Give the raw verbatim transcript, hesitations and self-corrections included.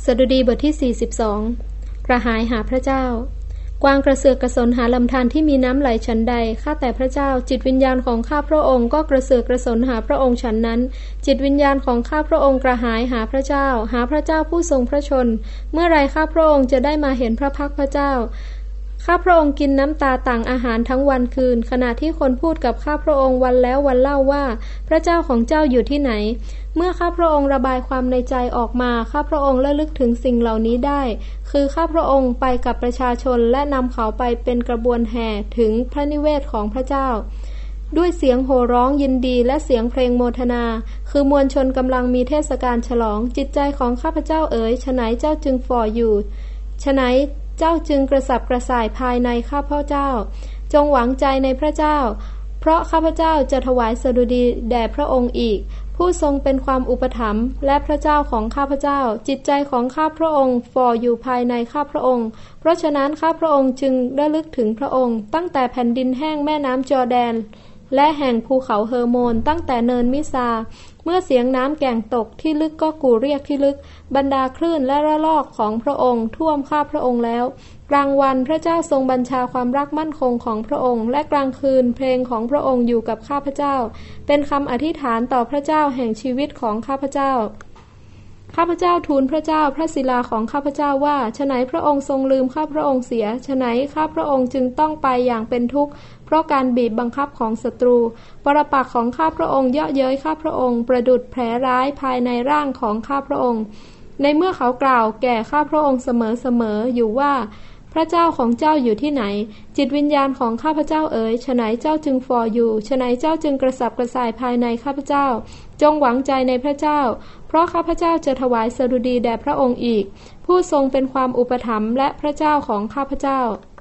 สดุดีบทที่สี่สิบสองกระหายหาพระเจ้ากวางกระเสือกกระสนหาลำธารที่มีน้ำไหลฉันใดข้าแต่พระเจ้าจิตวิญญาณของข้าพระองค์ก็กระเสือกกระสนหาพระองค์ฉันนั้นจิตวิญญาณของข้าพระองค์กระหายหาพระเจ้าหาพระเจ้าผู้ทรงพระชนเมื่อไรข้าพระองค์จะได้มาเห็นพระพักพระเจ้าข้าพระองค์กินน้ำตาต่างอาหารทั้งวันคืนขณะที่คนพูดกับข้าพระองค์วันแล้ววันเล่าว่าพระเจ้าของเจ้าอยู่ที่ไหนเมื่อข้าพระองค์ระบายความในใจออกมาข้าพระองค์ระลึกถึงสิ่งเหล่านี้ได้คือข้าพระองค์ไปกับประชาชนและนำเขาไปเป็นกระบวนแห่ถึงพระนิเวศของพระเจ้าด้วยเสียงโห่ร้องยินดีและเสียงเพลงโมทนาคือมวลชนกำลังมีเทศกาลฉลองจิตใจของข้าพเจ้าเอ๋ยฉะไหนเจ้าจึงฝ่ออยู่ฉะไหนเจ้าจึงกระสับกระส่ายภายในข้าพเจ้าจงหวังใจในพระเจ้าเพราะข้าพเจ้าจะถวายสดุดีแด่พระองค์อีกผู้ทรงเป็นความอุปถัมภ์และพระเจ้าของข้าพเจ้าจิตใจของข้าพระองค์ฝ่ออยู่ภายในข้าพระองค์เพราะฉะนั้นข้าพระองค์จึงระลึกถึงพระองค์ตั้งแต่แผ่นดินแห้งแม่น้ำจอร์แดนและแห่งภูเขาเฮอร์โมนตั้งแต่เนินมิซาเมื่อเสียงน้ำแก่งตกที่ลึกก็กู่เรียกที่ลึกบรรดาคลื่นและระลอกของพระองค์ท่วมข้าพระองค์แล้วกลางวันพระเจ้าทรงบัญชาความรักมั่นคงของพระองค์และกลางคืนเพลงของพระองค์อยู่กับข้าพเจ้าเป็นคำอธิษฐานต่อพระเจ้าแห่งชีวิตของข้าพเจ้าข้าพเจ้าทูลพระเจ้าพระศิลาของข้าพเจ้าว่าฉะไหนพระองค์ทรงลืมข้าพระองค์เสียฉะไหนข้าพระองค์จึงต้องไปอย่างเป็นทุกข์เพราะการบีบบังคับของศัตรูปรปักษ์ของข้าพระองค์เยาะเย้ยข้าพระองค์ประดุจแผลร้ายภายในร่างของข้าพระองค์ในเมื่อเขากล่าวแก่ข้าพระองค์เสมอๆอยู่ว่าพระเจ้าของเจ้าอยู่ที่ไหนจิตวิญญาณของข้าพเจ้าเอ๋ยฉะไหนเจ้าจึงฝ่ออยู่ฉะไหนเจ้าจึงกระสับกระส่ายภายในข้าพเจ้าจงหวังใจในพระเจ้าเพราะข้าพเจ้าจะถวายสดุดีแด่พระองค์อีกผู้ทรงเป็นความอุปถัมภ์และพระเจ้าของข้าพเจ้า